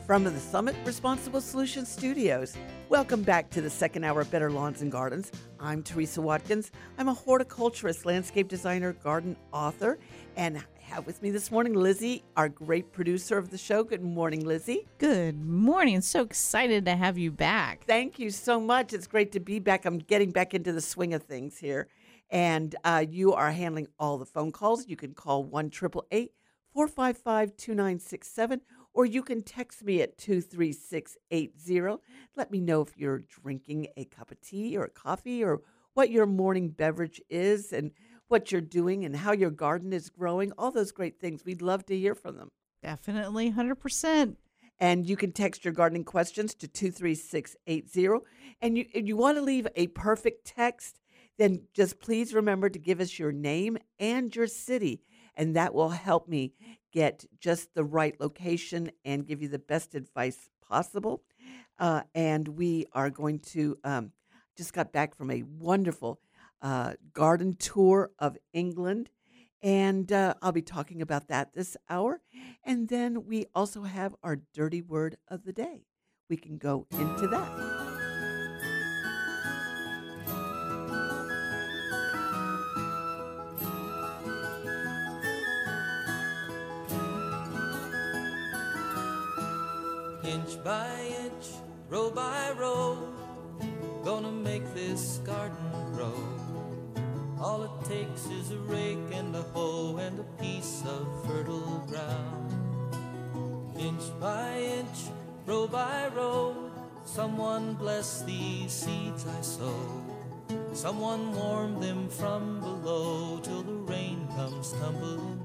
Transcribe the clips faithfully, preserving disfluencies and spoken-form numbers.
From the Summit Responsible Solutions Studios, welcome back to the second hour of Better Lawns and Gardens. I'm Teresa Watkins. I'm a horticulturist, landscape designer, garden author, and I have with me this morning Lizzie, our great producer of the show. Good morning, Lizzie. Good morning. So excited to have you back. Thank you so much. It's great to be back. I'm getting back into the swing of things here. And uh, you are handling all the phone calls. You can call one eight eight eight, four five five, two nine six seven. Or you can text me at two three six eight zero. Let me know if you're drinking a cup of tea or coffee or what your morning beverage is and what you're doing and how your garden is growing. All those great things. We'd love to hear from them. Definitely, one hundred percent. And you can text your gardening questions to two three six eight zero. And you, if you want to leave a perfect text, then just please remember to give us your name and your city. And that will help me get just the right location and give you the best advice possible. Uh, and we are going to, um, just got back from a wonderful uh, garden tour of England. And uh, I'll be talking about that this hour. And then we also have our dirty word of the day. We can go into that. Inch by inch, row by row, gonna make this garden grow. All it takes is a rake and a hoe and a piece of fertile ground. Inch by inch, row by row, someone bless these seeds I sow. Someone warm them from below till the rain comes tumbling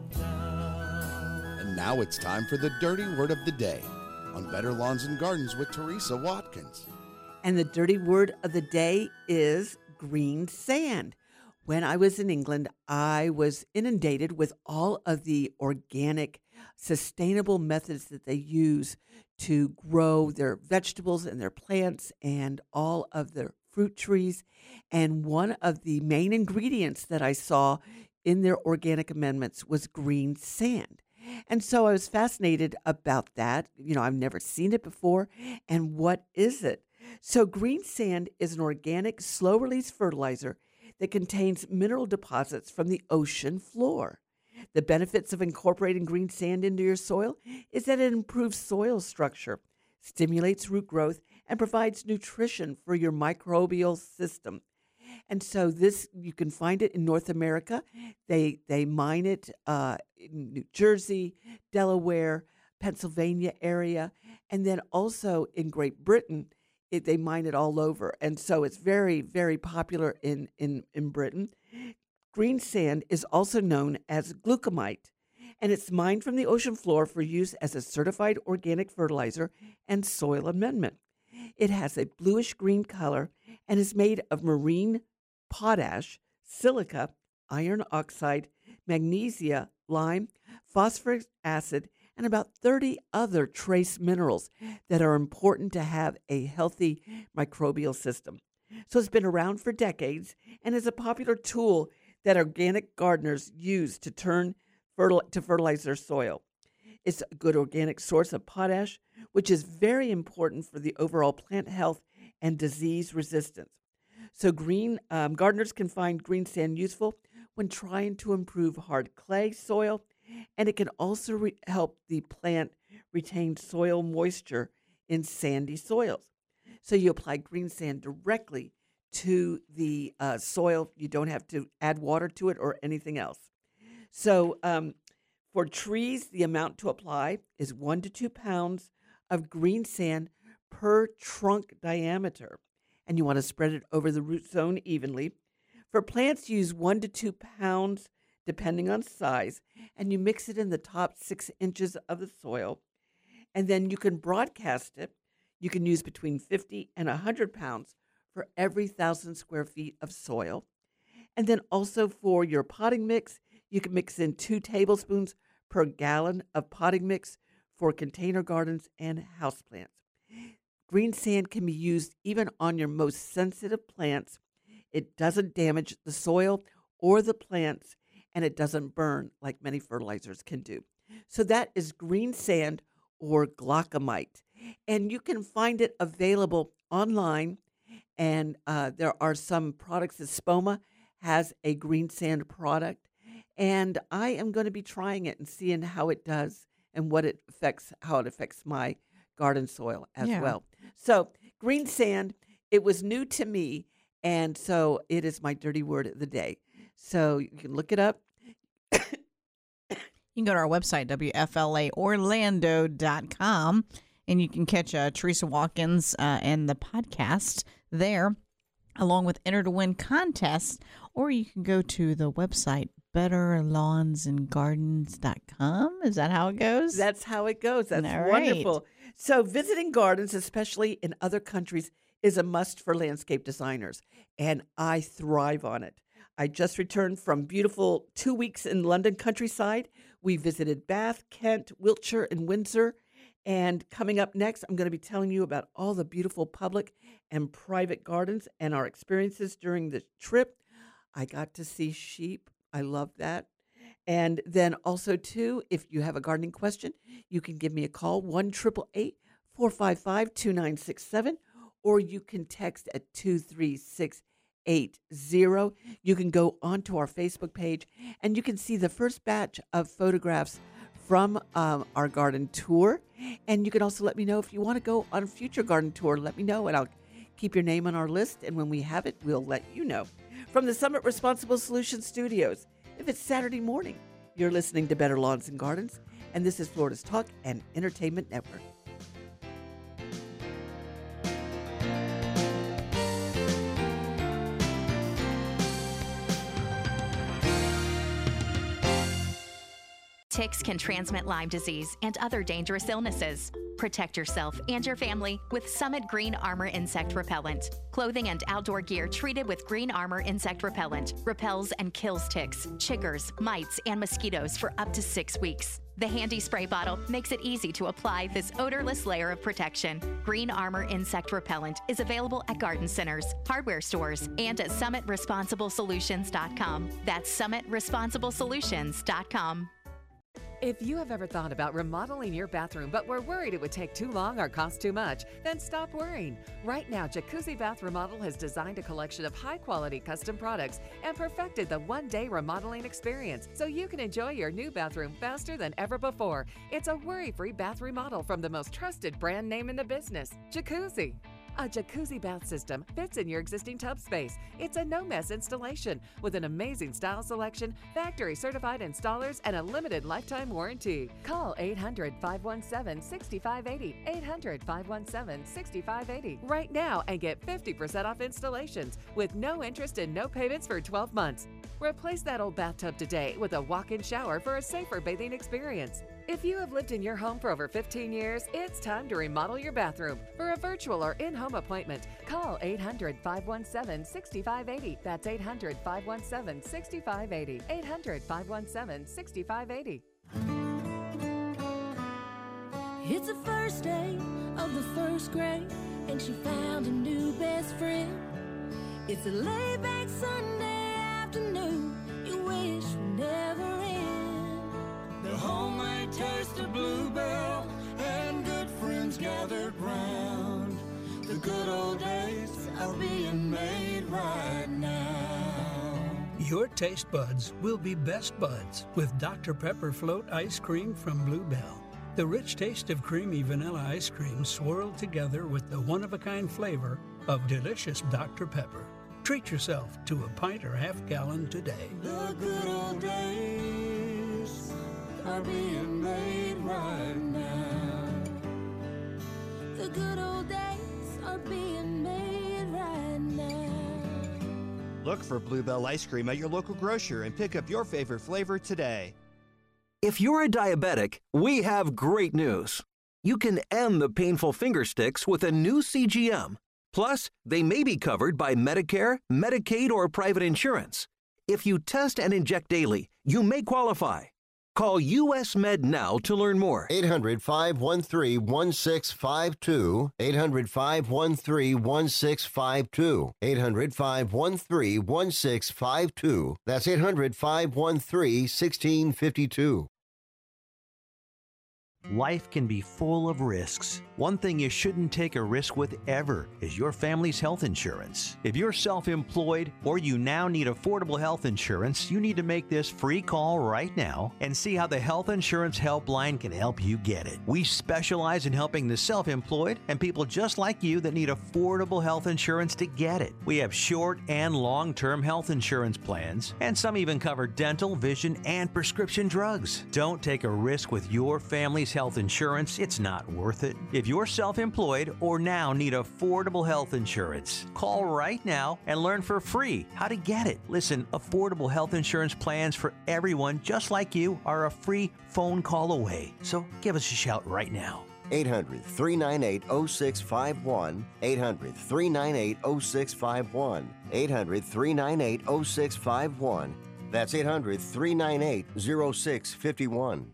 down. And now it's time for the dirty word of the day on Better Lawns and Gardens with Teresa Watkins. And the dirty word of the day is green sand. When I was in England, I was inundated with all of the organic, sustainable methods that they use to grow their vegetables and their plants and all of their fruit trees. And one of the main ingredients that I saw in their organic amendments was green sand. And so I was fascinated about that. You know, I've never seen it before. And what is it? So green sand is an organic, slow-release fertilizer that contains mineral deposits from the ocean floor. The benefits of incorporating green sand into your soil is that it improves soil structure, stimulates root growth, and provides nutrition for your microbial system. And so this, you can find it in North America. They they mine it uh, in New Jersey, Delaware, Pennsylvania area, and then also in Great Britain, it, they mine it all over. And so it's very, very popular in, in, in Britain. Green sand is also known as glucamite, and it's mined from the ocean floor for use as a certified organic fertilizer and soil amendment. It has a bluish-green color and is made of marine potash, silica, iron oxide, magnesia, lime, phosphoric acid, and about thirty other trace minerals that are important to have a healthy microbial system. So it's been around for decades and is a popular tool that organic gardeners use to turn fertil- to fertilize their soil. It's a good organic source of potash, which is very important for the overall plant health and disease resistance. So green um, gardeners can find green sand useful when trying to improve hard clay soil, and it can also re- help the plant retain soil moisture in sandy soils. So you apply green sand directly to the uh, soil. You don't have to add water to it or anything else. So um, for trees, the amount to apply is one to two pounds of green sand per trunk diameter, and you want to spread it over the root zone evenly. For plants, use one to two pounds depending on size, and you mix it in the top six inches of the soil, and then you can broadcast it. You can use between fifty and one hundred pounds for every one thousand square feet of soil. And then also for your potting mix, you can mix in two tablespoons per gallon of potting mix for container gardens and houseplants. Green sand can be used even on your most sensitive plants. It doesn't damage the soil or the plants, and it doesn't burn like many fertilizers can do. So that is green sand or glaucomite. and you can find it available online. And uh, there are some products that Spoma has a green sand product, and I am going to be trying it and seeing how it does and what it affects, how it affects my garden soil as Yeah. well. So green sand, it was new to me, and so it is my dirty word of the day. So you can look it up. You can go to our website, W F L A Orlando dot com, and you can catch uh, Teresa Watkins uh, and the podcast there, along with Enter to Win contests, or you can go to the website, better lawns and gardens dot com. Is that how it goes? That's how it goes. That's All right. wonderful. So visiting gardens, especially in other countries, is a must for landscape designers, and I thrive on it. I just returned from beautiful two weeks in London countryside. We visited Bath, Kent, Wiltshire, and Windsor. And coming up next, I'm going to be telling you about all the beautiful public and private gardens and our experiences during the trip. I got to see sheep. I love that. And then also, too, if you have a gardening question, you can give me a call, one eight eight eight, four five five, two nine six seven, or you can text at two three six eight zero. You can go onto our Facebook page, and you can see the first batch of photographs from um, our garden tour. And you can also let me know if you want to go on a future garden tour. Let me know, and I'll keep your name on our list. And when we have it, we'll let you know. From the Summit Responsible Solutions Studios, if it's Saturday morning, you're listening to Better Lawns and Gardens, and this is Florida's Talk and Entertainment Network. Ticks can transmit Lyme disease and other dangerous illnesses. Protect yourself and your family with Summit Green Armor Insect Repellent. Clothing and outdoor gear treated with Green Armor Insect Repellent repels and kills ticks, chiggers, mites, and mosquitoes for up to six weeks. The handy spray bottle makes it easy to apply this odorless layer of protection. Green Armor Insect Repellent is available at garden centers, hardware stores, and at summit responsible solutions dot com. That's summit responsible solutions dot com. If you have ever thought about remodeling your bathroom but were worried it would take too long or cost too much, then stop worrying. Right now, Jacuzzi Bath Remodel has designed a collection of high-quality custom products and perfected the one-day remodeling experience so you can enjoy your new bathroom faster than ever before. It's a worry-free bath remodel from the most trusted brand name in the business, Jacuzzi. A jacuzzi bath system fits in your existing tub space. It's a no-mess installation with an amazing style selection, factory-certified installers, and a limited lifetime warranty. Call eight hundred, five one seven, six five eight zero, eight hundred, five one seven, six five eight zero right now and get fifty percent off installations with no interest and no payments for twelve months. Replace that old bathtub today with a walk-in shower for a safer bathing experience. If you have lived in your home for over fifteen years, it's time to remodel your bathroom. For a virtual or in-home appointment, call eight hundred, five one seven, six five eight zero. That's eight hundred, five one seven, six five eight zero. eight hundred, five one seven, six five eight zero. It's the first day of the first grade, and she found a new best friend. It's a laid-back Sunday afternoon you wish would never end. The homemade taste of Bluebell and good friends gathered round. The good old days are being made right now. Your taste buds will be best buds with Doctor Pepper Float Ice Cream from Bluebell. The rich taste of creamy vanilla ice cream swirled together with the one-of-a-kind flavor of delicious Doctor Pepper. Treat yourself to a pint or half gallon today. The good old days are being made right now. The good old days are being made right now. Look for Bluebell ice cream at your local grocer and pick up your favorite flavor today. If you're a diabetic, we have great news. You can end the painful finger sticks with a new C G M. Plus, they may be covered by Medicare, Medicaid, or private insurance. If you test and inject daily, you may qualify. Call U S Med now to learn more. eight hundred, five one three, one six five two. eight hundred, five one three, one six five two. eight hundred, five one three, one six five two. That's eight hundred, five one three, one six five two. Life can be full of risks. One thing you shouldn't take a risk with ever is your family's health insurance. If you're self-employed or you now need affordable health insurance, you need to make this free call right now and see how the Health Insurance Helpline can help you get it. We specialize in helping the self-employed and people just like you that need affordable health insurance to get it. We have short and long-term health insurance plans, and some even cover dental, vision, and prescription drugs. Don't take a risk with your family's health insurance. It's not worth it. If you're self-employed or now need affordable health insurance, call right now and learn for free how to get it. Listen, affordable health insurance plans for everyone just like you are a free phone call away. So give us a shout right now. eight hundred, three nine eight, oh six five one. eight hundred, three nine eight, oh six five one. eight hundred, three nine eight, oh six five one. That's eight hundred, three nine eight, oh six five one.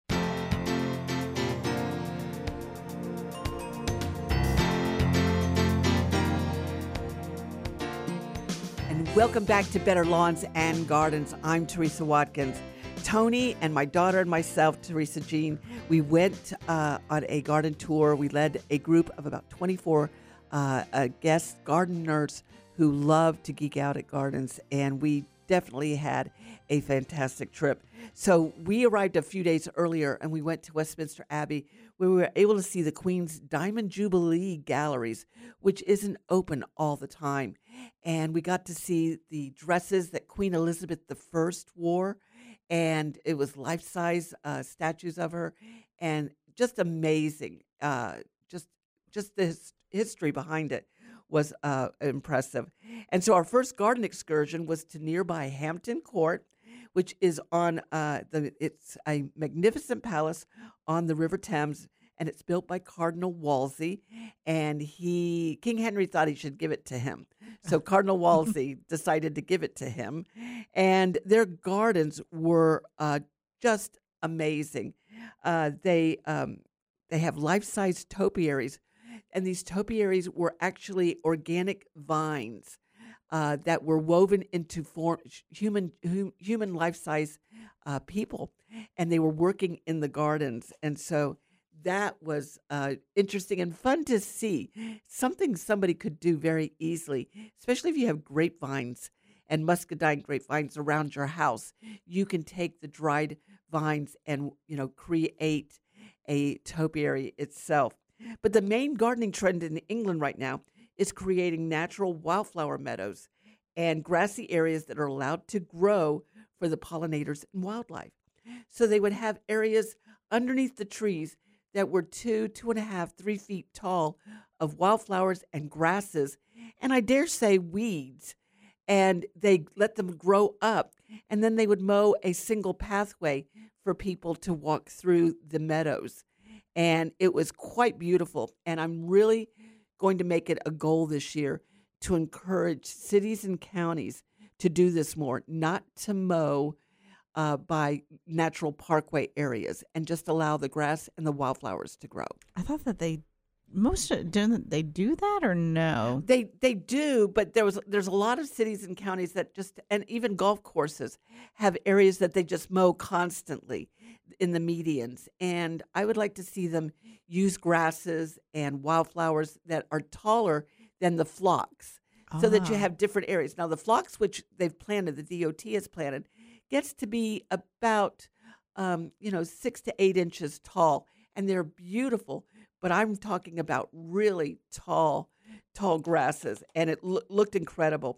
Welcome back to Better Lawns and Gardens. I'm Teresa Watkins. Tony and my daughter and myself, Teresa Jean, we went uh, on a garden tour. We led a group of about twenty-four uh, uh, guest gardeners who love to geek out at gardens, and we definitely had a fantastic trip. So we arrived a few days earlier, and we went to Westminster Abbey, where we were able to see the Queen's Diamond Jubilee Galleries, which isn't open all the time. And we got to see the dresses that Queen Elizabeth the First wore, and it was life-size uh, statues of her, and just amazing. Uh, just, just the his- history behind it was uh, impressive. And so our first garden excursion was to nearby Hampton Court, which is on uh, the. It's a magnificent palace on the River Thames, and it's built by Cardinal Wolsey. And he, King Henry, thought he should give it to him, so Cardinal Wolsey decided to give it to him. And their gardens were uh, just amazing. Uh, they um, they have life-size topiaries, and these topiaries were actually organic vines uh, that were woven into form, human hu- human life-size uh, people, and they were working in the gardens. And so that was uh, interesting and fun to see. Something somebody could do very easily, especially if you have grapevines and muscadine grapevines around your house. You can take the dried vines and, you know, create a topiary itself. But the main gardening trend in England right now is creating natural wildflower meadows and grassy areas that are allowed to grow for the pollinators and wildlife. So they would have areas underneath the trees that were two, two and a half, three feet tall of wildflowers and grasses, and I dare say weeds. And they let them grow up, and then they would mow a single pathway for people to walk through the meadows. And it was quite beautiful. And I'm really going to make it a goal this year to encourage cities and counties to do this more, not to mow uh, by natural parkway areas, and just allow the grass and the wildflowers to grow. I thought that they most don't they do that or no? They they do, but there was there's a lot of cities and counties that just, and even golf courses have areas that they just mow constantly in the medians. And I would like to see them use grasses and wildflowers that are taller than the phlox, so that you Ah. have different areas. Now the phlox, which they've planted, the D O T has planted, gets to be about um, you know six to eight inches tall, and they're beautiful. But I'm talking about really tall, tall grasses, and it loo- looked incredible.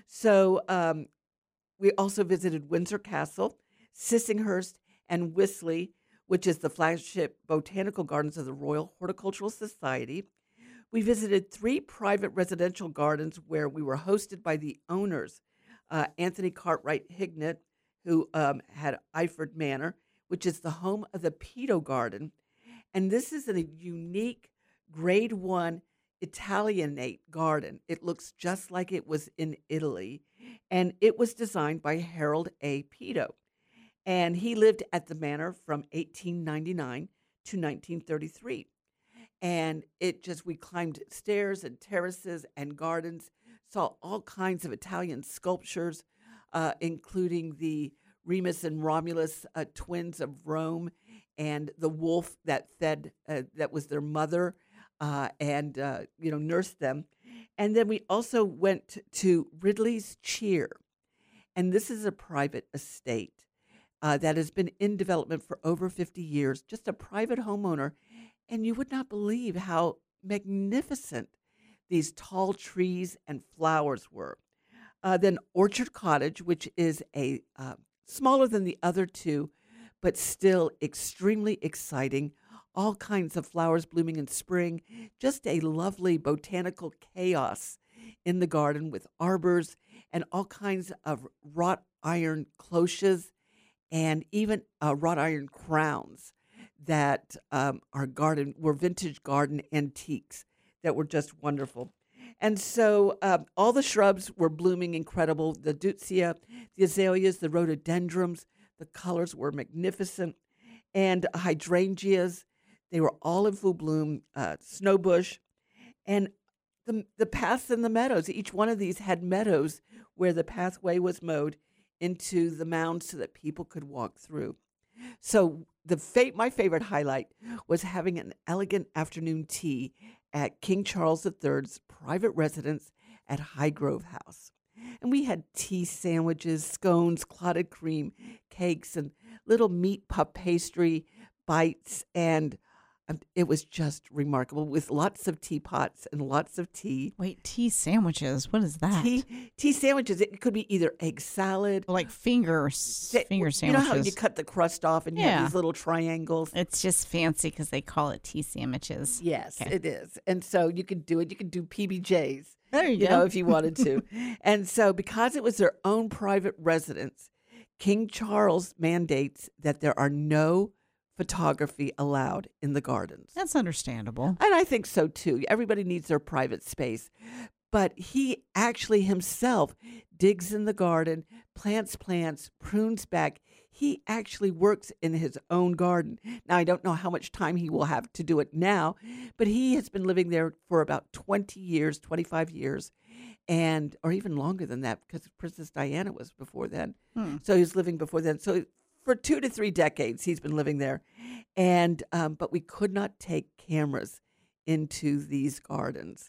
So um, we also visited Windsor Castle, Sissinghurst, and Wisley, which is the flagship botanical gardens of the Royal Horticultural Society. We visited three private residential gardens where we were hosted by the owners, uh, Anthony Cartwright Hignett, who um, had Iford Manor, which is the home of the Pedo Garden. And this is a unique grade one Italianate garden. It looks just like it was in Italy. And it was designed by Harold A. Pedo. And he lived at the manor from eighteen ninety-nine to nineteen thirty-three. And it just, we climbed stairs and terraces and gardens, saw all kinds of Italian sculptures, uh, including the Remus and Romulus uh, twins of Rome, and the wolf that fed, uh, that was their mother. uh, and, uh, you know, nursed them. And then we also went to Ridley's Cheer. And this is a private estate uh, that has been in development for over fifty years, just a private homeowner. And you would not believe how magnificent these tall trees and flowers were. Uh, then Orchard Cottage, which is a uh, smaller than the other two, but still extremely exciting. All kinds of flowers blooming in spring. Just a lovely botanical chaos in the garden with arbors and all kinds of wrought iron cloches and even uh, wrought iron crowns that um, are garden were vintage garden antiques that were just wonderful. And so uh, all the shrubs were blooming incredible. The deutzia, the azaleas, the rhododendrons, the colors were magnificent. And hydrangeas, they were all in full bloom, uh, snowbush. And the, the paths and the meadows, each one of these had meadows where the pathway was mowed into the mound so that people could walk through. So the fa- my favorite highlight was having an elegant afternoon tea at King Charles the third's private residence at Highgrove House. And we had tea sandwiches, scones, clotted cream, cakes, and little meat puff pastry bites. And um, it was just remarkable with lots of teapots and lots of tea. Wait, tea sandwiches? What is that? Tea, tea sandwiches. It could be either egg salad. Like finger, finger sandwiches. You know how you cut the crust off and you Yeah. have these little triangles? It's just fancy because they call it tea sandwiches. Yes, Okay. it is. And so you could do it. You could do P B Js. There you you go. know, if you wanted to. And so because it was their own private residence, King Charles mandates that there are no photography allowed in the gardens. That's understandable. And I think so too. Everybody needs their private space. But he actually himself digs in the garden, plants plants, prunes back. He actually works in his own garden. Now, I don't know how much time he will have to do it now, but he has been living there for about twenty years, twenty-five years, and or even longer than that because Princess Diana was before then. Hmm. So he was living before then. So for two to three decades, he's been living there. And um, but we could not take cameras into these gardens.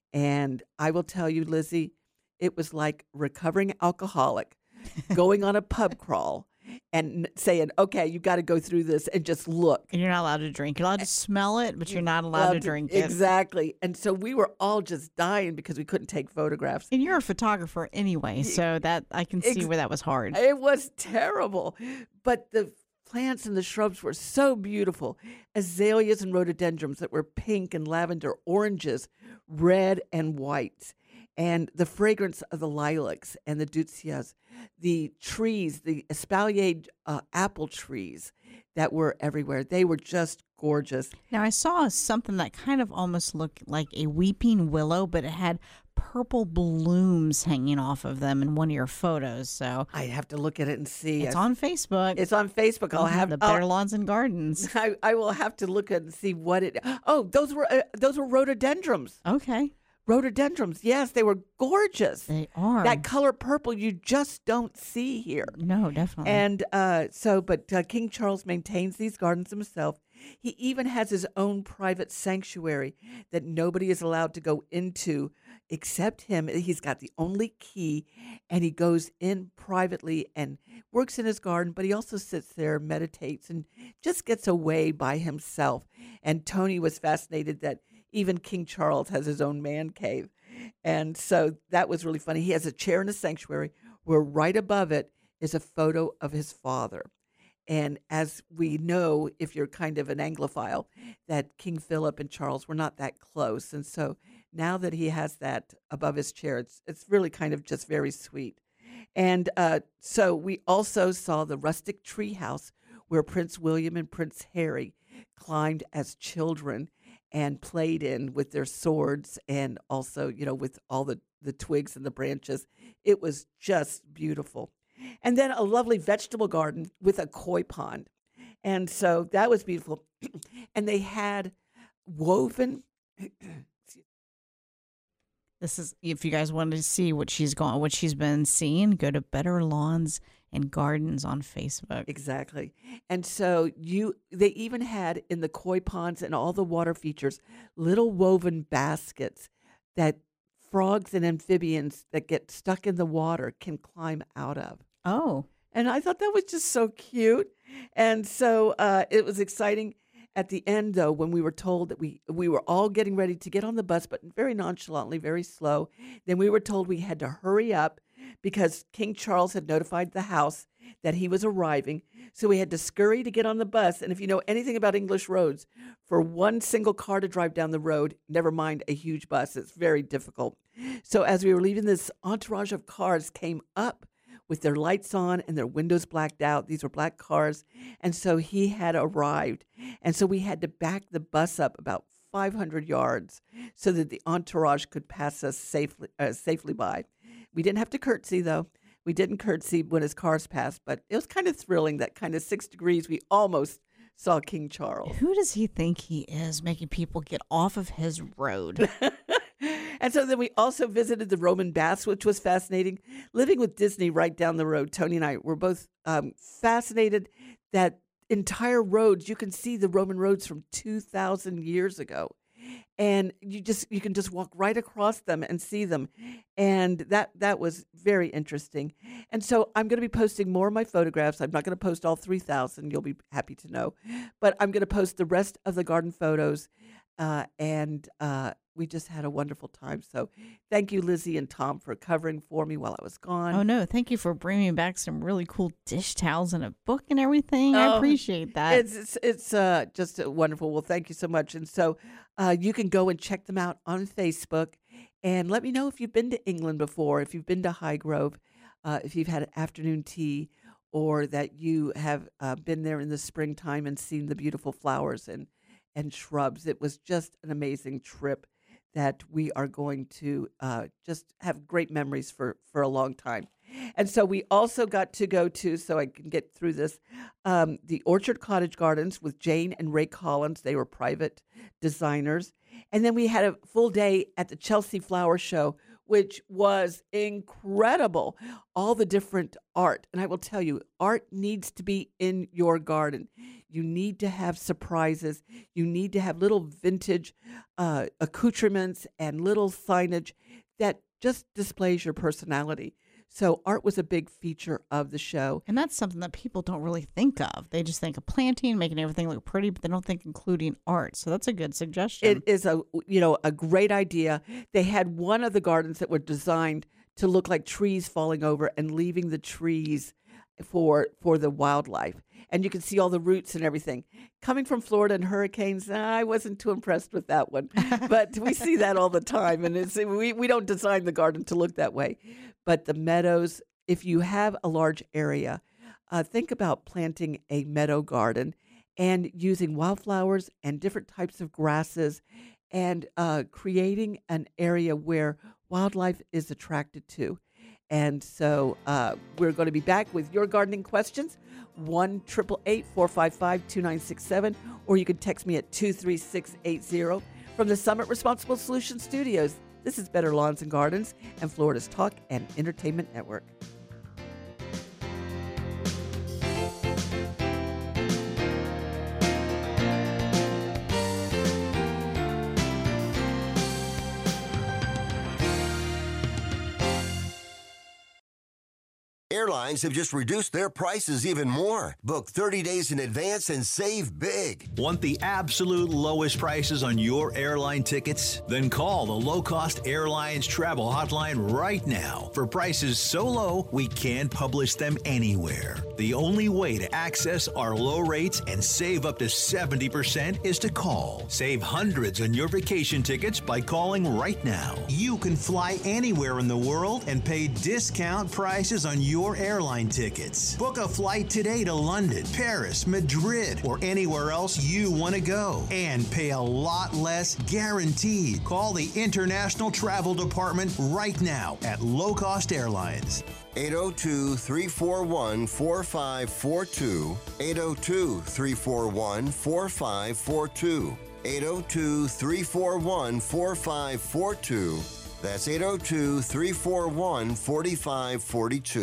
And I will tell you, Lizzie, it was like recovering alcoholic going on a pub crawl and saying, okay, you got to go through this and just look. And you're not allowed to drink. You're allowed to smell it, but you're not allowed to drink it. Exactly. And so we were all just dying because we couldn't take photographs. And you're a photographer anyway, so that I can see Ex- where that was hard. It was terrible. But the plants and the shrubs were so beautiful. Azaleas and rhododendrons that were pink and lavender, oranges, red and white. And the fragrance of the lilacs and the deutzias, the trees, the espaliered uh, apple trees that were everywhere. They were just gorgeous. Now, I saw something that kind of almost looked like a weeping willow, but it had purple blooms hanging off of them in one of your photos. So I have to look at it and see. It's on Facebook. It's on Facebook. I'll Mhm, have the I'll- Better Lawns and Gardens. I, I will have to look at and see what it. Oh, those were uh, those were rhododendrons. Okay. Rhododendrons. Yes, they were gorgeous. They are. That color purple you just don't see here. No, definitely. And uh, so, but uh, King Charles maintains these gardens himself. He even has his own private sanctuary that nobody is allowed to go into except him. He's got the only key, and he goes in privately and works in his garden, but he also sits there, meditates, and just gets away by himself. And Tony was fascinated that even King Charles has his own man cave. And so that was really funny. He has a chair in a sanctuary where right above it is a photo of his father. And as we know, if you're kind of an Anglophile, that King Philip and Charles were not that close. And so now that he has that above his chair, it's, it's really kind of just very sweet. And uh, so we also saw the rustic tree house where Prince William and Prince Harry climbed as children and played in with their swords and also, you know, with all the, the twigs and the branches. It was just beautiful. And then a lovely vegetable garden with a koi pond. And so that was beautiful. And they had woven. This is, if you guys wanted to see what she's gone, what she's been seeing, go to Better Lawns and Gardens on Facebook. Exactly. And so you they even had in the koi ponds and all the water features little woven baskets that frogs and amphibians that get stuck in the water can climb out of. Oh. And I thought that was just so cute. And so uh, it was exciting. At the end, though, when we were told that we, we were all getting ready to get on the bus, but very nonchalantly, very slow, then we were told we had to hurry up because King Charles had notified the house that he was arriving. So we had to scurry to get on the bus. And if you know anything about English roads, for one single car to drive down the road, never mind a huge bus, it's very difficult. So as we were leaving, this entourage of cars came up with their lights on and their windows blacked out. These were black cars. And so he had arrived. And so we had to back the bus up about five hundred yards so that the entourage could pass us safely uh, safely by. We didn't have to curtsy, though. We didn't curtsy when his cars passed, but it was kind of thrilling, that kind of six degrees. We almost saw King Charles. Who does he think he is, making people get off of his road? And so then we also visited the Roman baths, which was fascinating. Living with Disney right down the road, Tony and I were both um, fascinated that entire roads, you can see the Roman roads from two thousand years ago. And you just you can just walk right across them and see them. And that that was very interesting. And so I'm going to be posting more of my photographs. I'm not going to post all three thousand. You'll be happy to know. But I'm going to post the rest of the garden photos. Uh, and uh, we just had a wonderful time. So thank you, Lizzie and Tom, for covering for me while I was gone. Oh, no. Thank you for bringing back some really cool dish towels and a book and everything. Oh, I appreciate that. It's it's, it's uh, just uh, wonderful. Well, thank you so much. And so uh, you can go and check them out on Facebook. And let me know if you've been to England before, if you've been to Highgrove, uh, if you've had an afternoon tea, or that you have uh, been there in the springtime and seen the beautiful flowers and and shrubs. It was just an amazing trip that we are going to uh, just have great memories for, for a long time. And so we also got to go to, so I can get through this, um, the Orchard Cottage Gardens with Jane and Ray Collins. They were private designers. And then we had a full day at the Chelsea Flower Show, which was incredible. All the different art. And I will tell you, art needs to be in your garden. You need to have surprises. You need to have little vintage uh, accoutrements and little signage that just displays your personality. So art was a big feature of the show. And that's something that people don't really think of. They just think of planting, making everything look pretty, but they don't think including art. So that's a good suggestion. It is a, you know, a great idea. They had one of the gardens that were designed to look like trees falling over and leaving the trees for for the wildlife. And you can see all the roots and everything. Coming from Florida and hurricanes, I wasn't too impressed with that one. But we see that all the time. And it's, we, we don't design the garden to look that way. But the meadows, if you have a large area, uh, think about planting a meadow garden and using wildflowers and different types of grasses and uh, creating an area where wildlife is attracted to. And so uh, we're going to be back with your gardening questions, one eight eight eight, four five five, two nine six seven, or you can text me at two three six eight zero. From the Summit Responsible Solutions Studios, this is Better Lawns and Gardens and Florida's Talk and Entertainment Network. Airlines have just reduced their prices even more. Book thirty days in advance and save big. Want the absolute lowest prices on your airline tickets? Then call the Low Cost Airlines Travel Hotline right now for prices so low we can't publish them anywhere. The only way to access our low rates and save up to seventy percent is to call. Save hundreds on your vacation tickets by calling right now. You can fly anywhere in the world and pay discount prices on your airline tickets. Book a flight today to London, Paris, Madrid, or anywhere else you want to go and pay a lot less guaranteed. Call the International Travel Department right now at Low Cost Airlines. eight oh two, three four one, four five four two. eight oh two, three four one, four five four two. eight oh two, three four one, four five four two. That's eight oh two, three four one, four five four two.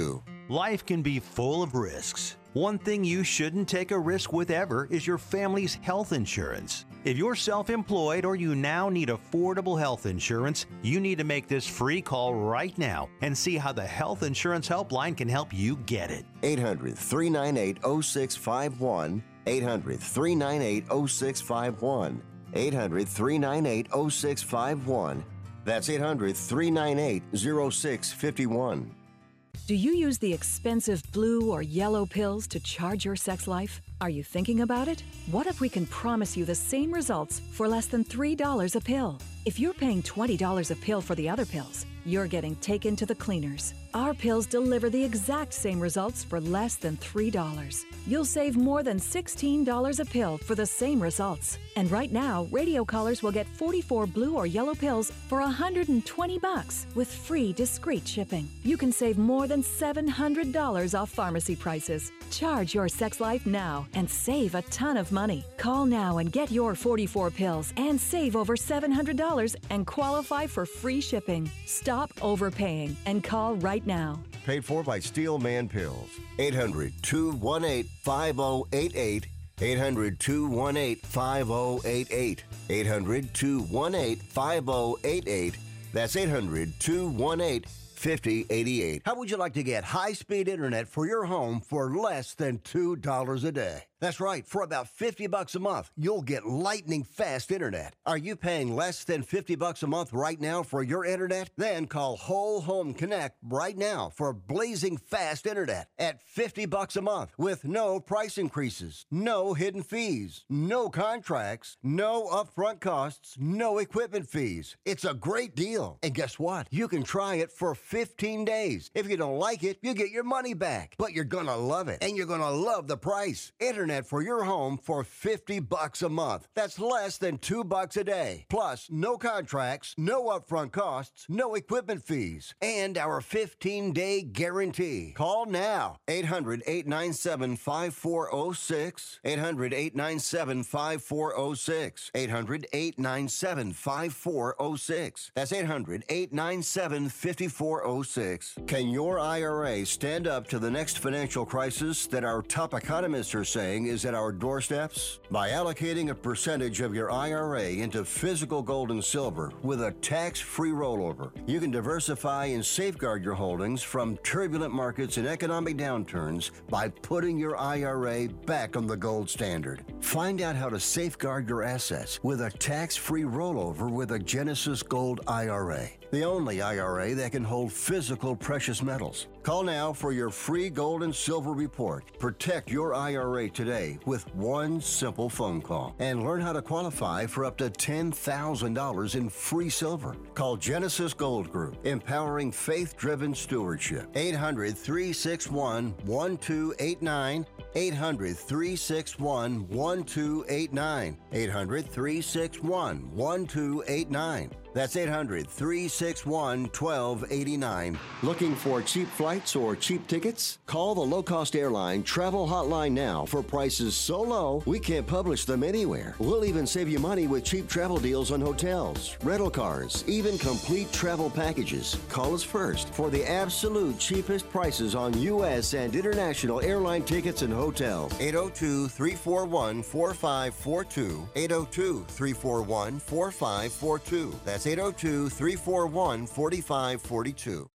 Life can be full of risks. One thing you shouldn't take a risk with ever is your family's health insurance. If you're self-employed or you now need affordable health insurance, you need to make this free call right now and see how the Health Insurance Helpline can help you get it. eight hundred, three nine eight, oh six five one. eight hundred, three nine eight, oh six five one. eight hundred, three nine eight, oh six five one. That's eight hundred, three nine eight, oh six five one. Do you use the expensive blue or yellow pills to charge your sex life? Are you thinking about it? What if we can promise you the same results for less than three dollars a pill? If you're paying twenty dollars a pill for the other pills, you're getting taken to the cleaners. Our pills deliver the exact same results for less than three dollars. You'll save more than sixteen dollars a pill for the same results. And right now, radio callers will get forty-four blue or yellow pills for one hundred twenty bucks with free discreet shipping. You can save more than seven hundred dollars off pharmacy prices. Charge your sex life now and save a ton of money. Call now and get your forty-four pills and save over seven hundred dollars and qualify for free shipping. Stop overpaying and call right now. Paid for by Steelman Pills. eight hundred, two one eight, five oh eight eight. eight hundred, two one eight, five oh eight eight. eight hundred, two one eight, five oh eight eight. That's eight hundred, two one eight, five oh eight eight. How would you like to get high-speed internet for your home for less than two dollars a day? That's right, for about fifty bucks a month, you'll get lightning fast internet. Are you paying less than fifty bucks a month right now for your internet? Then call Whole Home Connect right now for blazing fast internet at fifty bucks a month with no price increases, no hidden fees, no contracts, no upfront costs, no equipment fees. It's a great deal. And guess what? You can try it for fifteen days. If you don't like it, you get your money back. But you're gonna love it, and you're gonna love the price. Internet for your home for fifty bucks a month. That's less than two bucks a day. Plus, no contracts, no upfront costs, no equipment fees, and our fifteen day guarantee. Call now. eight hundred, eight nine seven, five four oh six. eight hundred, eight nine seven, five four oh six. eight hundred, eight nine seven, five four oh six. That's eight hundred, eight nine seven, five four oh six. Can your I R A stand up to the next financial crisis that our top economists are saying is at our doorsteps? By allocating a percentage of your I R A into physical gold and silver with a tax-free rollover, you can diversify and safeguard your holdings from turbulent markets and economic downturns by putting your I R A back on the gold standard. Find out how to safeguard your assets with a tax-free rollover with a Genesis Gold I R A, the only I R A that can hold physical precious metals. Call now for your free gold and silver report. Protect your I R A today with one simple phone call and learn how to qualify for up to ten thousand dollars in free silver. Call Genesis Gold Group, empowering faith-driven stewardship. eight hundred, three six one, one two eight nine. eight hundred, three six one, one two eight nine. eight hundred, three six one, one two eight nine. That's eight hundred, three six one, one two eight nine. Looking for cheap flights or cheap tickets? Call the low-cost airline travel hotline now for prices so low we can't publish them anywhere. We'll even save you money with cheap travel deals on hotels, rental cars, even complete travel packages. Call us first for the absolute cheapest prices on U S and international airline tickets and hotels. eight oh two, three four one, four five four two. eight oh two, three four one, four five four two. That's eight oh two, three four one, four five four two.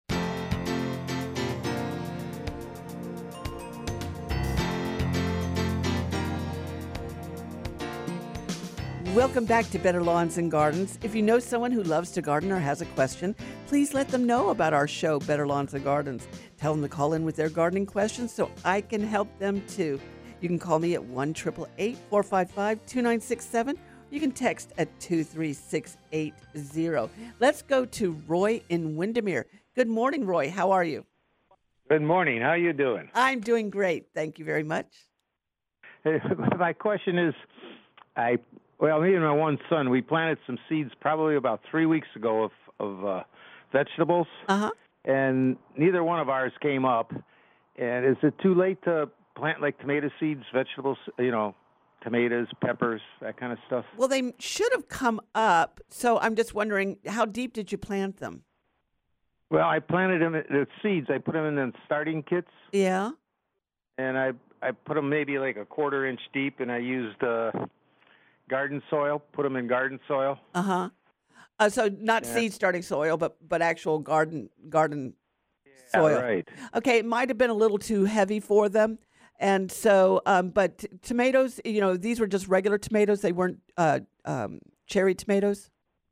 Welcome back to Better Lawns and Gardens. If you know someone who loves to garden or has a question, please let them know about our show, Better Lawns and Gardens. Tell them to call in with their gardening questions so I can help them too. You can call me at one eight eight eight, four five five, two nine six seven. You can text at two three six eight zero. Let's go to Roy in Windermere. Good morning, Roy. How are you? Good morning. How are you doing? I'm doing great. Thank you very much. Hey, my question is, I well, me and my one son, we planted some seeds probably about three weeks ago of, of uh, vegetables, uh-huh. and neither one of ours came up. And is it too late to plant like tomato seeds, vegetables, you know, tomatoes, peppers, that kind of stuff? Well, they should have come up, so I'm just wondering, how deep did you plant them? Well, I planted them the seeds. I put them in the starting kits, Yeah. and I I put them maybe like a quarter inch deep, and I used uh, garden soil. Put them in garden soil. Uh-huh. Uh, so not Yeah. seed starting soil, but but actual garden garden Yeah, soil. right. Okay, it might have been a little too heavy for them. And so, um, but t- tomatoes, you know, these were just regular tomatoes. They weren't uh, um, cherry tomatoes.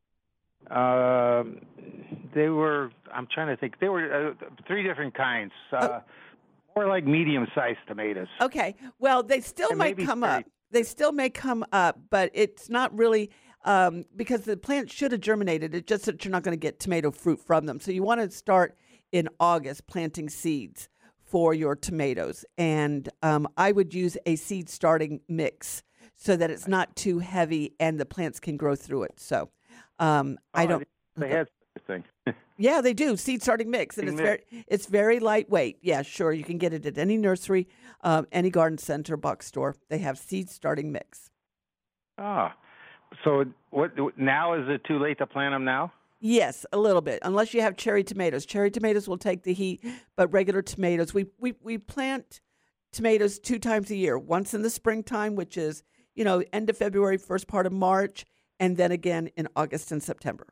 Um, they were. I'm trying to think. They were uh, three different kinds. Uh, more like medium-sized tomatoes. Okay. Well, they still And might maybe come cherry. up. They still may come up, but it's not really um, because the plant should have germinated. It's just that you're not going to get tomato fruit from them. So you want to start in August planting seeds for your tomatoes, and um, I would use a seed starting mix so that it's not too heavy and the plants can grow through it. So um, I Oh, don't. They had such a thing. Yeah, they do seed starting mix, and Seed it's mix. very it's very lightweight. Yeah, sure, you can get it at any nursery, um, any garden center, box store. They have seed starting mix. Ah, so what? Now is it too late to plant them now? Yes, a little bit, unless you have cherry tomatoes. Cherry tomatoes will take the heat, but regular tomatoes, we we we plant tomatoes two times a year. Once in the springtime, which is you know end of February, first part of March, and then again in August and September.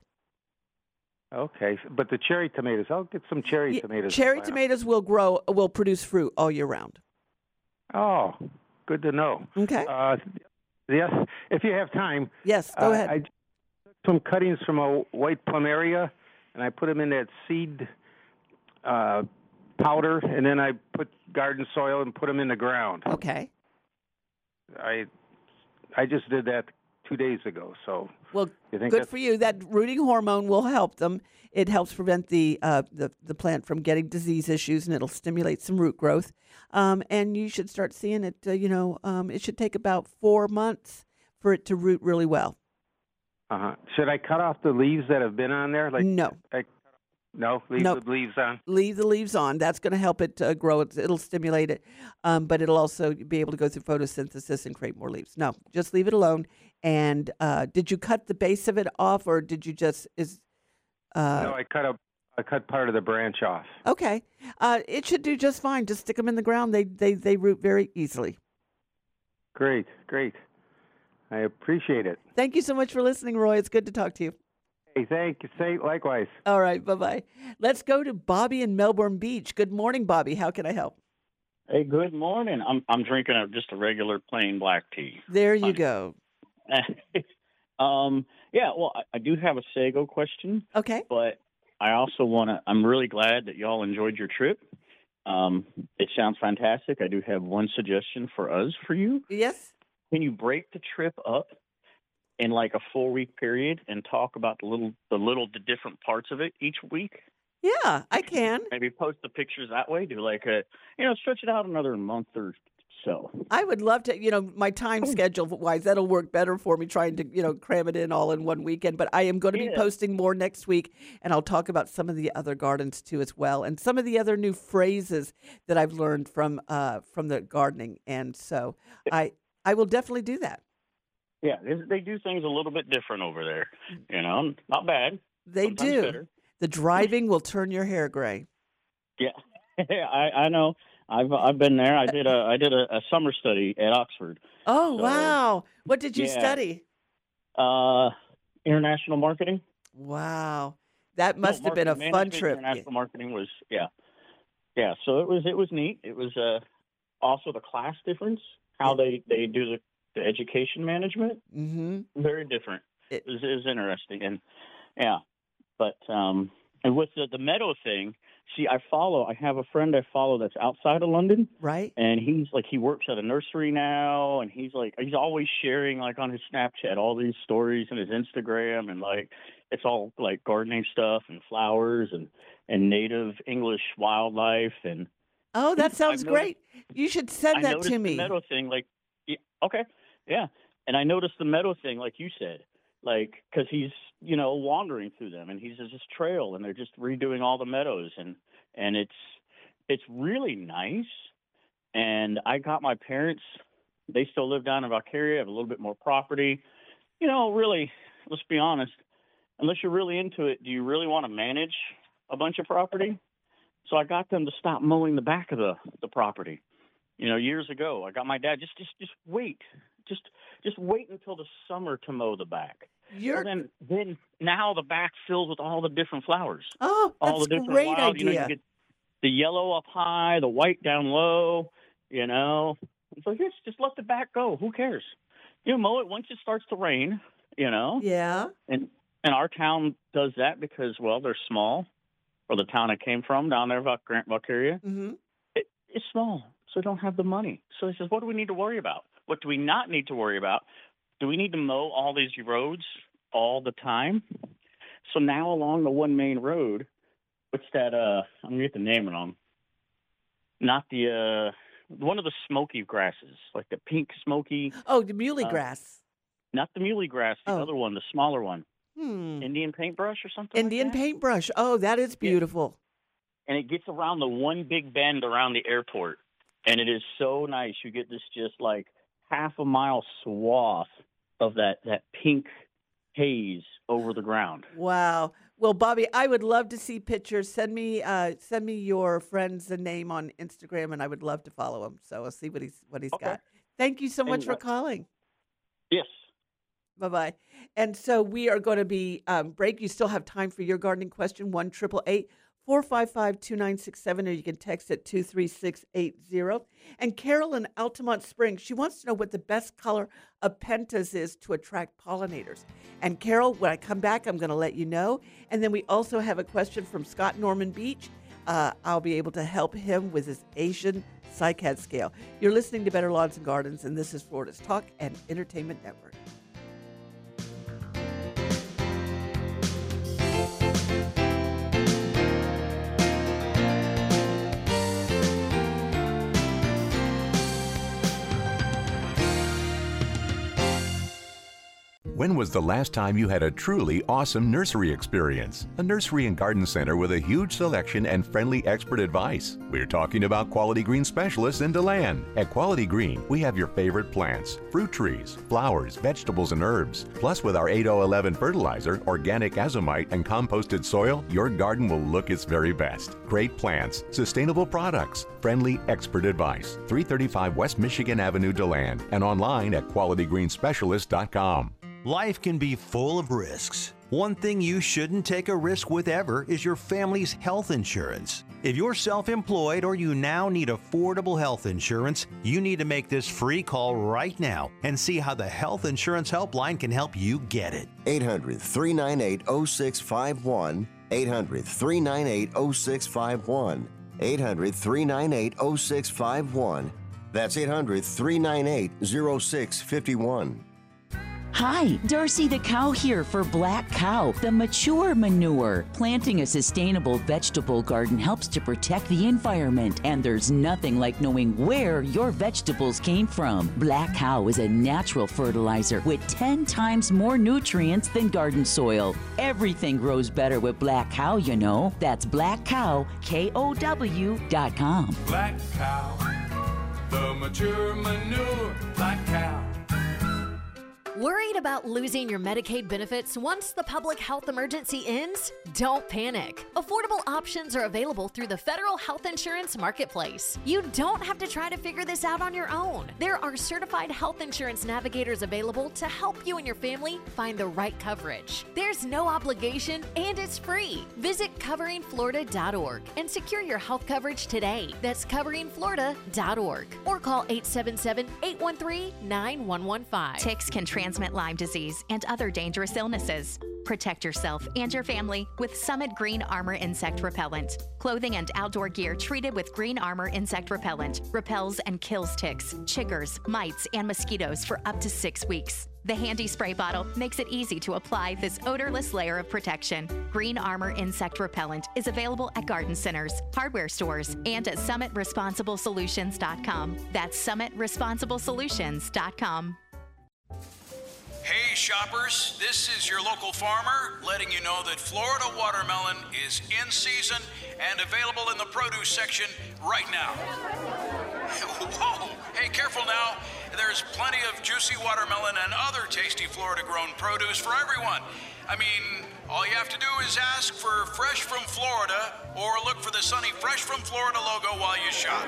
Okay, but the cherry tomatoes, I'll get some cherry Ye- tomatoes. to Cherry plant. tomatoes will grow, will produce fruit all year round. Oh, good to know. Okay. Uh, yes, if you have time. Yes, go uh, ahead. I took some cuttings from a white plumeria, and I put them in that seed uh, powder, and then I put garden soil and put them in the ground. Okay. I I just did that two days ago. So Well, you think good that's, for you. That rooting hormone will help them. It helps prevent the uh, the the plant from getting disease issues, and it'll stimulate some root growth. Um, and you should start seeing it. Uh, you know, um, it should take about four months for it to root really well. Uh-huh. Should I cut off the leaves that have been on there? Like No. I, no, leave No. the leaves on. Leave the leaves on. That's going to help it uh, grow. It, it'll stimulate it, um, but it'll also be able to go through photosynthesis and create more leaves. No, just leave it alone. And uh, did you cut the base of it off, or did you just is? Uh, no, I cut a I cut part of the branch off. Okay, uh, it should do just fine. Just stick them in the ground. They they they root very easily. Great, great. I appreciate it. Thank you so much for listening, Roy. It's good to talk to you. Hey, thank you. Say likewise. All right, bye bye. Let's go to Bobby in Melbourne Beach. Good morning, Bobby. How can I help? Hey, good morning. I'm I'm drinking a, just a regular plain black tea. There you go. um, yeah, well, I, I do have a Sago question. Okay. But I also want to. I'm really glad that y'all enjoyed your trip. Um, it sounds fantastic. I do have one suggestion for us for you. Yes. Can you break the trip up in like a four week period and talk about the little the little the different parts of it each week? Yeah, I can. Maybe post the pictures that way. Do like a you know stretch it out another month or so. I would love to, you know, my time schedule wise, that'll work better for me trying to, you know, cram it in all in one weekend. But I am going to be Yeah. posting more next week, and I'll talk about some of the other gardens too as well, and some of the other new phrases that I've learned from uh, from the gardening. And so I I will definitely do that. Yeah, they, they do things a little bit different over there. You know, not bad. They Sometimes do. better. The driving will turn your hair gray. Yeah, I, I know. I've I've been there. I did a I did a, a summer study at Oxford. Oh So, wow! What did you yeah. study? Uh, international marketing. Wow, that No, must have been a marketing fun management, trip. International marketing was yeah, yeah. So it was it was neat. It was uh, also the class difference, how they, they do the, the education management. Mm-hmm. Very different. It was, it was interesting, and yeah, but um, and with the the meadow thing. See, I follow. I have a friend I follow that's outside of London, right? And he's like, he works at a nursery now, and he's like, he's always sharing like on his Snapchat all these stories and his Instagram, and like, it's all like gardening stuff and flowers and and native English wildlife and. Oh, that sounds I've great. You should send I that noticed to the me. meadow thing, like, yeah, okay, yeah, and I noticed the meadow thing, like you said, like because he's you know wandering through them, and he's just this trail, and they're just redoing all the meadows, and and it's it's really nice. And I got my parents; they still live down in Valkyria, have a little bit more property. You know, really, let's be honest. Unless you're really into it, do you really want to manage a bunch of property. So I got them to stop mowing the back of the, the property. You know, years ago, I got my dad, just just just wait. Just just wait until the summer to mow the back. You're... So then, then now the back fills with all the different flowers. Oh, that's all the different a great wild, idea. You know, you get the yellow up high, the white down low, you know. So just, just let the back go. Who cares? You mow it once it starts to rain, you know. Yeah. And and our town does that because, well, they're small. Or the town I came from down there, Val- Grant, Valkyria. Mm-hmm. It, it's small, so they don't have the money. So he says, what do we need to worry about? What do we not need to worry about? Do we need to mow all these roads all the time? So now along the one main road, what's that? Uh, I'm going to get the name wrong. Not the, uh, one of the smoky grasses, like the pink smoky. Oh, the muley uh, grass. Not the muley grass, the Oh. other one, the smaller one. Hmm. Indian paintbrush or something Indian like that? paintbrush. Oh, that is beautiful. And it gets around the one big bend around the airport. And it is so nice. You get this just like half a mile swath of that, that pink haze over the ground. Wow. Well, Bobby, I would love to see pictures. Send me uh, send me your friend's name on Instagram, and I would love to follow him. So I'll see what he's what he's Okay. got. Thank you so much And, for uh, calling. Yes. Bye-bye. And so we are going to be um, break. You still have time for your gardening question, one eight eight eight, four five five, two nine six seven, or you can text at two three six eight zero. And Carol in Altamont Springs, she wants to know what the best color of pentas is to attract pollinators. And Carol, when I come back, I'm going to let you know. And then we also have a question from Scott Norman Beach. Uh, I'll be able to help him with his Asian cycad scale. You're listening to Better Lawns and Gardens, and this is Florida's Talk and Entertainment Network. When was the last time you had a truly awesome nursery experience? A nursery and garden center with a huge selection and friendly expert advice. We're talking about Quality Green specialists in DeLand. At Quality Green, we have your favorite plants, fruit trees, flowers, vegetables, and herbs. Plus, with our eight oh eleven fertilizer, organic azomite, and composted soil, your garden will look its very best. Great plants, sustainable products, friendly expert advice. three thirty-five West Michigan Avenue, DeLand, and online at quality green specialist dot com. Life can be full of risks. One thing you shouldn't take a risk with ever is your family's health insurance. If you're self-employed or you now need affordable health insurance, you need to make this free call right now and see how the Health Insurance Helpline can help you get it. eight hundred, three nine eight, oh six five one. eight hundred, three nine eight, oh six five one. eight hundred, three nine eight, oh six five one. That's eight hundred, three nine eight, oh six five one. Hi, Darcy the Cow here for Black Cow, the mature manure. Planting a sustainable vegetable garden helps to protect the environment, and there's nothing like knowing where your vegetables came from. Black Cow is a natural fertilizer with ten times more nutrients than garden soil. Everything grows better with Black Cow, you know. That's black cow, K O W dot com. Black Cow, the mature manure, Black Cow. Worried about losing your Medicaid benefits once the public health emergency ends? Don't panic. Affordable options are available through the Federal Health Insurance Marketplace. You don't have to try to figure this out on your own. There are certified health insurance navigators available to help you and your family find the right coverage. There's no obligation and it's free. Visit covering florida dot org and secure your health coverage today. That's covering florida dot org or call eight seven seven, eight one three, nine one one five. Ticks can transmit Lyme disease and other dangerous illnesses. Protect yourself and your family with Summit Green Armor Insect Repellent. Clothing and outdoor gear treated with Green Armor Insect Repellent repels and kills ticks, chiggers, mites, and mosquitoes for up to six weeks. The handy spray bottle makes it easy to apply this odorless layer of protection. Green Armor Insect Repellent is available at garden centers, hardware stores, and at summit responsible solutions dot com. That's summit responsible solutions dot com. Hey shoppers, this is your local farmer letting you know that Florida watermelon is in season and available in the produce section right now. Whoa! Hey, careful now. There's plenty of juicy watermelon and other tasty Florida-grown produce for everyone. I mean, all you have to do is ask for Fresh from Florida or look for the sunny Fresh from Florida logo while you shop.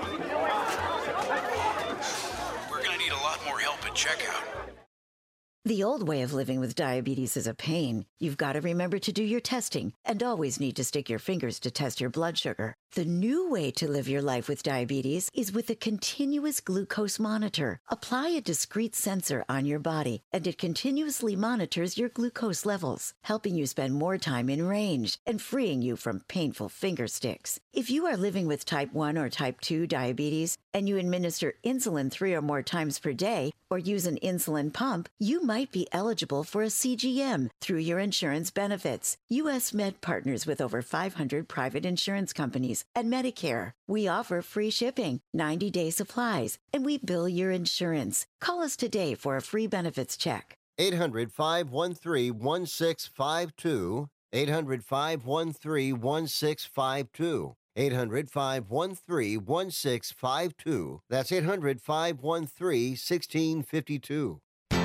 We're going to need a lot more help at checkout. The old way of living with diabetes is a pain. You've got to remember to do your testing and always need to stick your fingers to test your blood sugar. The new way to live your life with diabetes is with a continuous glucose monitor. Apply a discrete sensor on your body, and it continuously monitors your glucose levels, helping you spend more time in range and freeing you from painful finger sticks. If you are living with type one or type two diabetes and you administer insulin three or more times per day or use an insulin pump, you might be eligible for a C G M through your insurance benefits. U S Med partners with over five hundred private insurance companies and Medicare. We offer free shipping, ninety-day supplies, and we bill your insurance. Call us today for a free benefits check. eight hundred, five one three, one six five two. eight hundred, five one three, one six five two. eight hundred, five one three, one six five two. That's eight hundred, five one three, one six five two.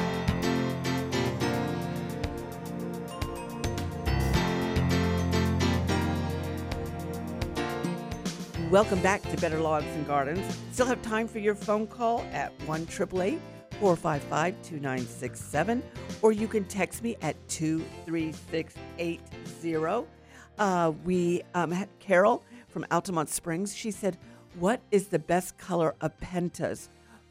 Welcome back to Better Lawns and Gardens. Still have time for your phone call at one eight eight eight, four five five, two nine six seven, or you can text me at two three six eight zero. Uh, we um, had Carol from Altamont Springs. She said, what is the best color of pentas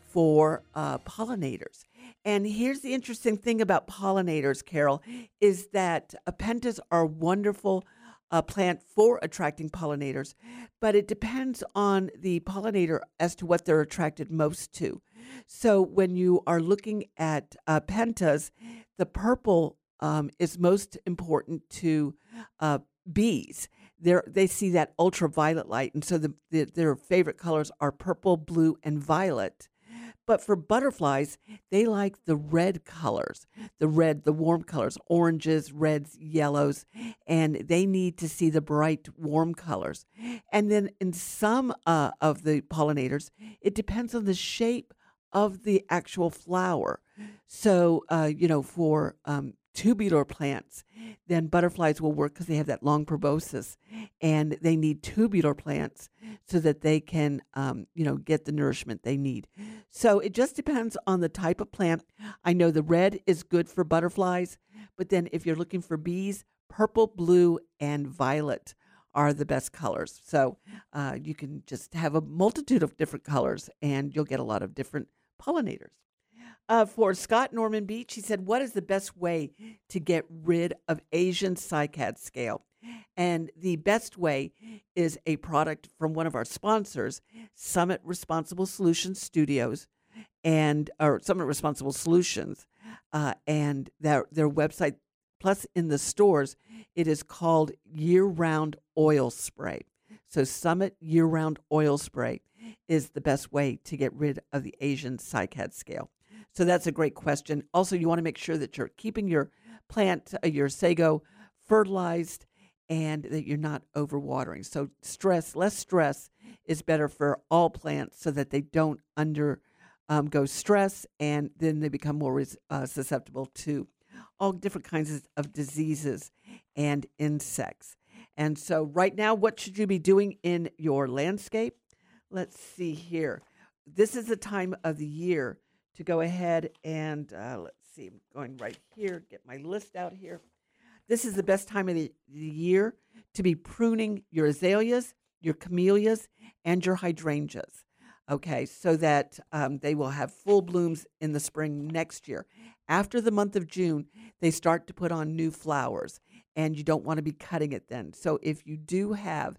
for uh, pollinators? And here's the interesting thing about pollinators, Carol, is that uh, pentas are wonderful a plant for attracting pollinators, but it depends on the pollinator as to what they're attracted most to. So when you are looking at uh, pentas, the purple um, is most important to uh, bees. They're, they see that ultraviolet light, and so the, the, their favorite colors are purple, blue, and violet. But for butterflies, they like the red colors, the red, the warm colors, oranges, reds, yellows, and they need to see the bright, warm colors. And then in some uh, of the pollinators, it depends on the shape of the actual flower. So, uh, you know, for um, tubular plants, then butterflies will work because they have that long proboscis, and they need tubular plants so that they can, um, you know, get the nourishment they need. So it just depends on the type of plant. I know the red is good for butterflies, but then if you're looking for bees, purple, blue, and violet are the best colors. So uh, you can just have a multitude of different colors, and you'll get a lot of different pollinators. Uh, for Scott Norman Beach, he said, what is the best way to get rid of Asian cycad scale? And the best way is a product from one of our sponsors, Summit Responsible Solutions Studios, and or Summit Responsible Solutions, uh, and their their website. Plus, in the stores, it is called Year Round Oil Spray. So, Summit Year Round Oil Spray is the best way to get rid of the Asian cycad scale. So that's a great question. Also, you want to make sure that you're keeping your plant, uh, your sago, fertilized, and that you're not overwatering. So stress, less stress is better for all plants so that they don't under um, go stress, and then they become more res- uh, susceptible to all different kinds of diseases and insects. And so right now, what should you be doing in your landscape? Let's see here. This is the time of the year to go ahead and, uh, let's see, I'm going right here, get my list out here. This is the best time of the, the year to be pruning your azaleas, your camellias, and your hydrangeas, okay, so that um, they will have full blooms in the spring next year. After the month of June, they start to put on new flowers, and you don't want to be cutting it then. So if you do have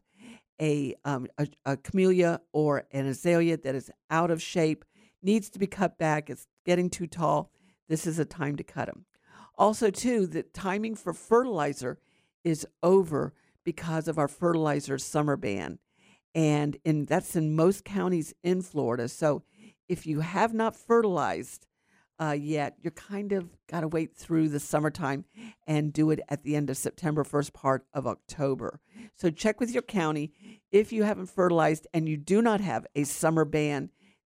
a, um, a, a camellia or an azalea that is out of shape, needs to be cut back, it's getting too tall, this is a time to cut them. Also, too, the timing for fertilizer is over because of our fertilizer summer ban. And in, that's in most counties in Florida. So if you have not fertilized uh, yet, you're kind of got to wait through the summertime and do it at the end of September, first part of October. So check with your county. If you haven't fertilized and you do not have a summer ban,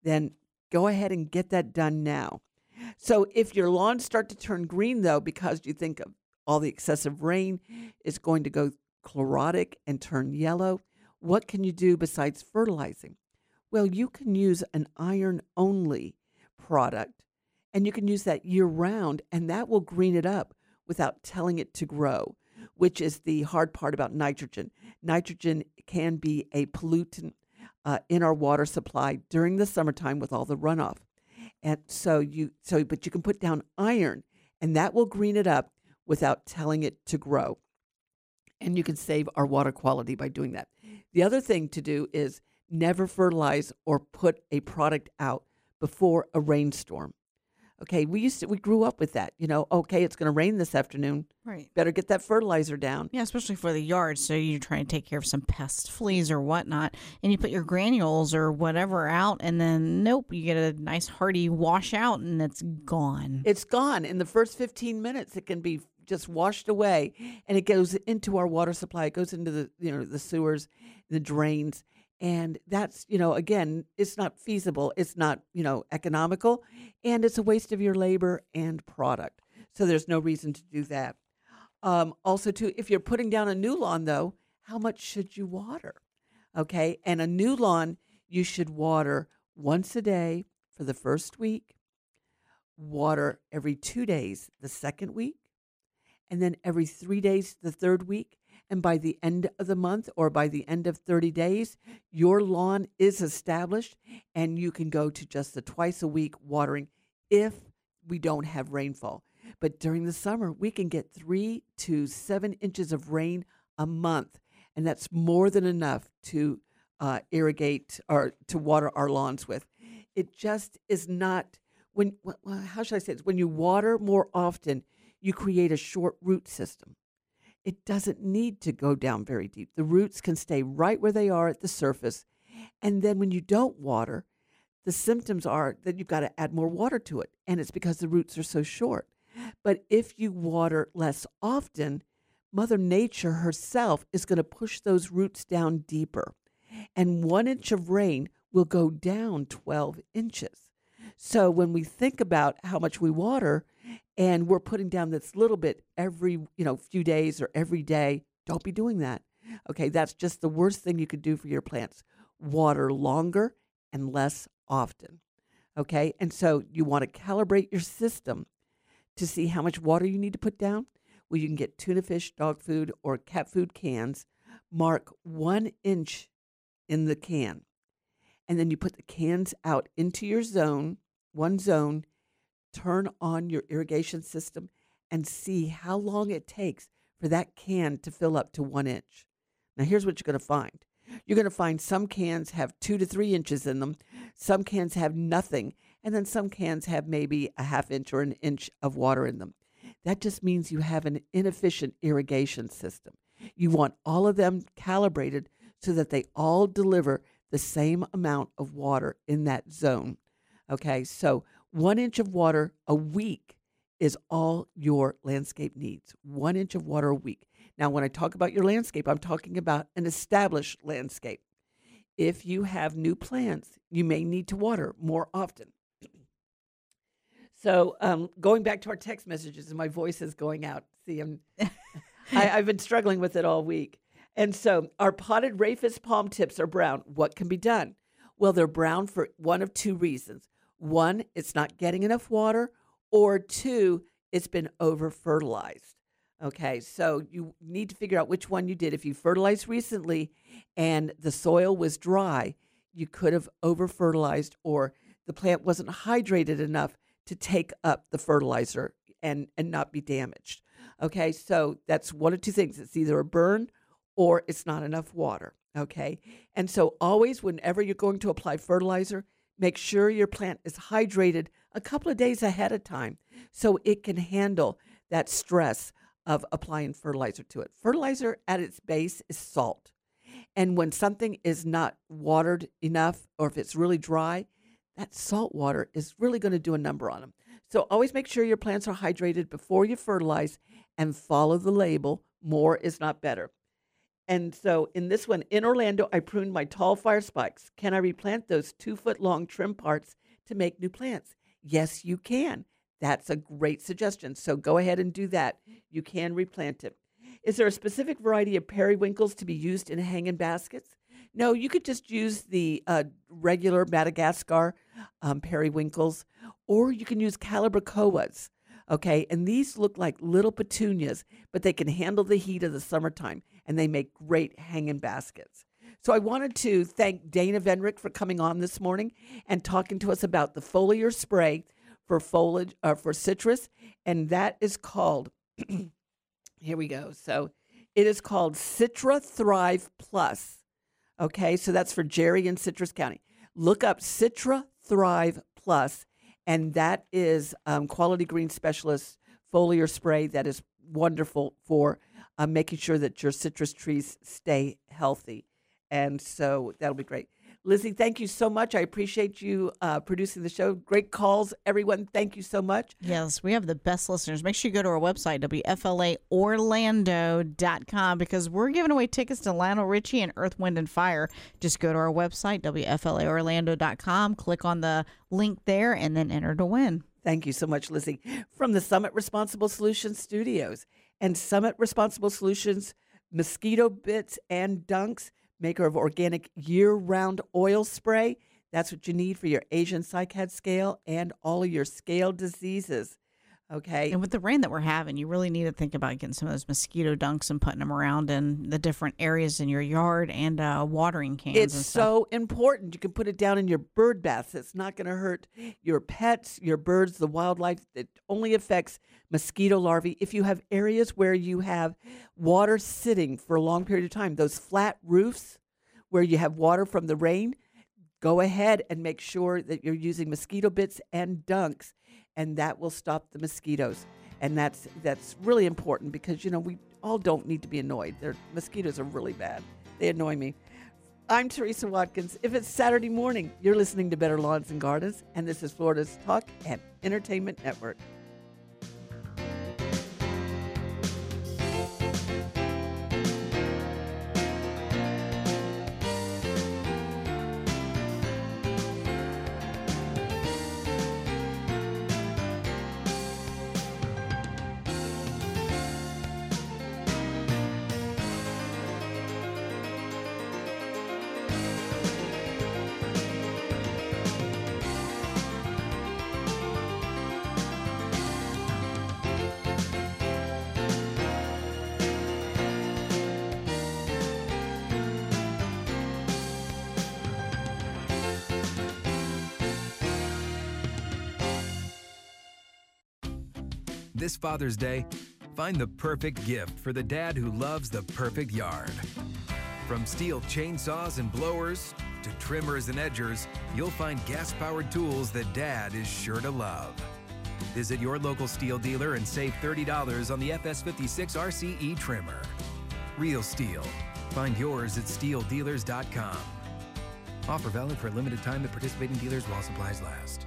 then go ahead and get that done now. So if your lawns start to turn green, though, because you think of all the excessive rain is going to go chlorotic and turn yellow, what can you do besides fertilizing? Well, you can use an iron-only product, and you can use that year-round, and that will green it up without telling it to grow, which is the hard part about nitrogen. Nitrogen can be a pollutant uh, in our water supply during the summertime with all the runoff. And so you, so, but you can put down iron, and that will green it up without telling it to grow. And you can save our water quality by doing that. The other thing to do is never fertilize or put a product out before a rainstorm. Okay, we used to, we grew up with that, you know, okay, it's going to rain this afternoon. Right. Better get that fertilizer down. Yeah, especially for the yard. So you're trying to take care of some pest, fleas or whatnot, and you put your granules or whatever out, and then nope, you get a nice hearty washout, and it's gone. It's gone. In the first fifteen minutes, it can be just washed away, and it goes into our water supply. It goes into the, you know, the sewers, the drains. And that's, you know, again, it's not feasible. It's not, you know, economical, and it's a waste of your labor and product. So there's no reason to do that. Um, also, too, if you're putting down a new lawn, though, how much should you water? Okay, and a new lawn, you should water once a day for the first week, water every two days the second week, and then every three days the third week. And by the end of the month or by the end of thirty days, your lawn is established and you can go to just the twice a week watering if we don't have rainfall. But during the summer, we can get three to seven inches of rain a month. And that's more than enough to uh, irrigate or to water our lawns with. It just is not, when, well, how should I say this? When you water more often, you create a short root system. It doesn't need to go down very deep. The roots can stay right where they are at the surface. And then when you don't water, the symptoms are that you've got to add more water to it. And it's because the roots are so short. But if you water less often, Mother Nature herself is going to push those roots down deeper. And one inch of rain will go down twelve inches. So when we think about how much we water, and we're putting down this little bit every, you know, few days or every day, don't be doing that. Okay, that's just the worst thing you could do for your plants. Water longer and less often. Okay, and so you want to calibrate your system to see how much water you need to put down. Well, you can get tuna fish, dog food, or cat food cans. Mark one inch in the can. And then you put the cans out into your zone, one zone, turn on your irrigation system and see how long it takes for that can to fill up to one inch. Now, here's what you're going to find. You're going to find some cans have two to three inches in them. Some cans have nothing. And then some cans have maybe a half inch or an inch of water in them. That just means you have an inefficient irrigation system. You want all of them calibrated so that they all deliver the same amount of water in that zone. Okay, so one inch of water a week is all your landscape needs. One inch of water a week. Now, when I talk about your landscape, I'm talking about an established landscape. If you have new plants, you may need to water more often. So um, going back to our text messages, and my voice is going out. See, I'm, I, I've been struggling with it all week. And so our potted rhapis palm tips are brown. What can be done? Well, they're brown for one of two reasons. One, it's not getting enough water, or two, it's been over-fertilized. Okay, so you need to figure out which one you did. If you fertilized recently and the soil was dry, you could have over-fertilized, or the plant wasn't hydrated enough to take up the fertilizer and, and not be damaged. Okay, so that's one of two things. It's either a burn or it's not enough water. Okay, and so always whenever you're going to apply fertilizer, make sure your plant is hydrated a couple of days ahead of time so it can handle that stress of applying fertilizer to it. Fertilizer at its base is salt. And when something is not watered enough, or if it's really dry, that salt water is really going to do a number on them. So always make sure your plants are hydrated before you fertilize and follow the label. More is not better. And so in this one, in Orlando, I pruned my tall fire spikes. Can I replant those two-foot-long trim parts to make new plants? Yes, you can. That's a great suggestion. So go ahead and do that. You can replant it. Is there a specific variety of periwinkles to be used in hanging baskets? No, you could just use the uh, regular Madagascar um, periwinkles, or you can use calibrachoas. Okay, and these look like little petunias, but they can handle the heat of the summertime, and they make great hanging baskets. So I wanted to thank Dana Venrick for coming on this morning and talking to us about the foliar spray for foliage uh, for citrus, and that is called. Here we go. So it is called Citra Thrive Plus. Okay, so that's for Jerry in Citrus County. Look up Citra Thrive Plus. And that is um, Quality Green Specialist foliar spray that is wonderful for uh, making sure that your citrus trees stay healthy. And so that'll be great. Lizzie, thank you so much. I appreciate you uh, producing the show. Great calls, everyone. Thank you so much. Yes, we have the best listeners. Make sure you go to our website, W F L A Orlando dot com, because we're giving away tickets to Lionel Richie and Earth, Wind, and Fire. Just go to our website, W F L A Orlando dot com, click on the link there, and then enter to win. Thank you so much, Lizzie. From the Summit Responsible Solutions Studios and Summit Responsible Solutions Mosquito Bits and Dunks, maker of organic year-round oil spray. That's what you need for your Asian cycad scale and all of your scale diseases. Okay. And with the rain that we're having, you really need to think about getting some of those mosquito dunks and putting them around in the different areas in your yard and uh, watering cans. It's and stuff. so important. You can put it down in your bird baths. It's not going to hurt your pets, your birds, the wildlife. It only affects mosquito larvae. If you have areas where you have water sitting for a long period of time, those flat roofs where you have water from the rain, go ahead and make sure that you're using mosquito bits and dunks, and that will stop the mosquitoes. And that's that's really important because, you know, we all don't need to be annoyed. Their mosquitoes are really bad. They annoy me. I'm Teresa Watkins. If it's Saturday morning, you're listening to Better Lawns and Gardens, and this is Florida's Talk and Entertainment Network. This Father's Day, find the perfect gift for the dad who loves the perfect yard. From steel chainsaws and blowers to trimmers and edgers, you'll find gas-powered tools that Dad is sure to love. Visit your local Steel dealer and save thirty dollars on the F S fifty-six R C E trimmer. Real Steel. Find yours at steel dealers dot com. Offer valid for a limited time at participating dealers while supplies last.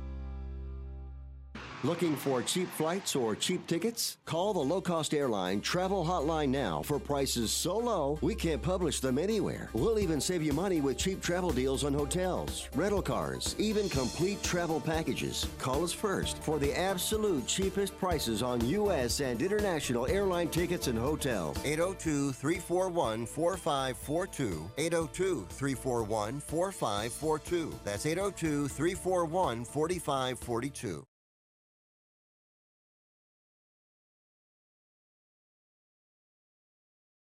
Looking for cheap flights or cheap tickets? Call the low-cost airline travel hotline now for prices so low we can't publish them anywhere. We'll even save you money with cheap travel deals on hotels, rental cars, even complete travel packages. Call us first for the absolute cheapest prices on U S and international airline tickets and hotels. eight oh two, three four one, four five four two. eight oh two, three four one, four five four two. That's eight oh two, three four one, four five four two.